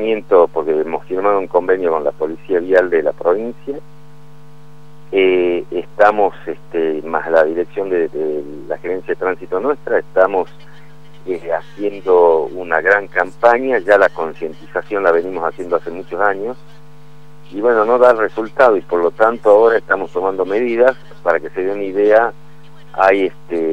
acompañamiento, porque hemos firmado un convenio con la Policía Vial de la provincia. Estamos, más la dirección de la Gerencia de Tránsito nuestra, estamos haciendo una gran campaña. Ya la concientización la venimos haciendo hace muchos años, y bueno, no da resultado, y por lo tanto ahora estamos tomando medidas. Para que se dé una idea, hay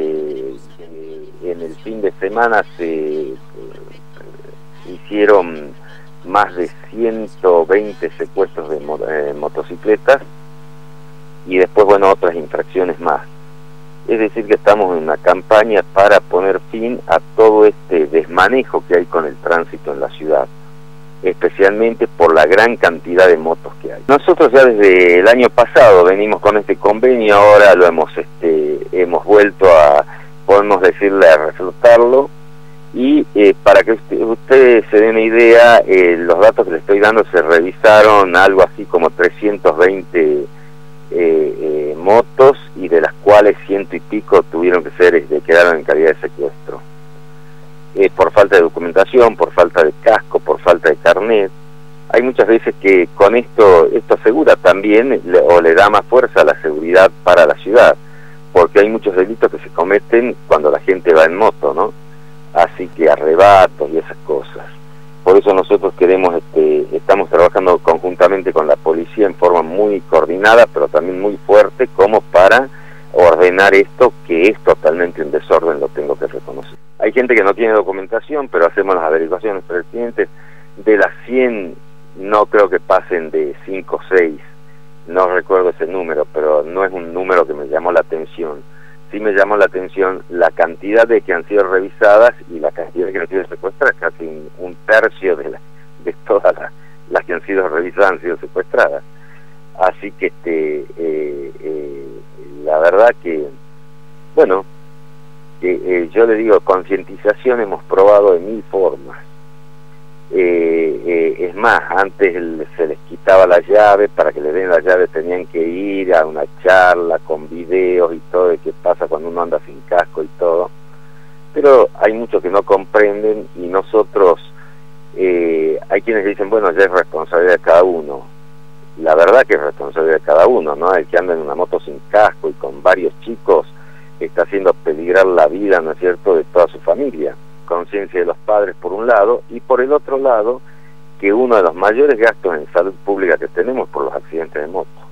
en el fin de semana se hicieron más de 120 secuestros de motocicletas, y después, bueno, otras infracciones más. Es decir, que estamos en una campaña para poner fin a todo este desmanejo que hay con el tránsito en la ciudad, especialmente por la gran cantidad de motos que hay. Nosotros ya desde el año pasado venimos con este convenio, ahora lo hemos vuelto a, podemos decirle, a reflotarlo, y para que ustedes se den una idea, los datos que les estoy dando, se revisaron algo así como 320 motos, y de las cuales 100 y pico tuvieron que ser, quedaron en calidad de secuestro. Por falta de documentación, por falta de casco, por falta de carnet. Hay muchas veces que con esto asegura también, o le da más fuerza a la seguridad para la ciudad, porque hay muchos delitos que se cometen cuando la gente va en moto, ¿no? Así que arrebatos y esas cosas. Por eso nosotros queremos, estamos trabajando conjuntamente con la policía en forma muy coordinada, pero también muy fuerte, como para ordenar esto, que es totalmente un desorden, lo tengo que reconocer. Hay gente que no tiene documentación, pero hacemos las averiguaciones pertinentes. De las 100, no creo que pasen de 5 o 6, no recuerdo ese número, pero no es un número que me llamó la atención. Sí me llamó la atención la cantidad de que han sido revisadas y la cantidad de que han sido secuestradas. Casi un tercio de todas las que han sido revisadas han sido secuestradas. Así que la verdad que, bueno, yo le digo, concientización hemos probado de 1000 formas. Es más, antes se les quitaba la llave. Para que le den la llave tenían que ir a una charla con videos y todo de qué pasa cuando uno anda sin casco y todo. Pero hay muchos que no comprenden, y nosotros, hay quienes dicen, bueno, ya es responsabilidad de cada uno. La verdad que es responsabilidad de cada uno, ¿no? El que anda en una moto sin casco y con varios chicos está haciendo peligrar la vida, ¿no es cierto?, de toda su familia. Conciencia de los padres por un lado, y por el otro lado, que uno de los mayores gastos en salud pública que tenemos por los accidentes de moto.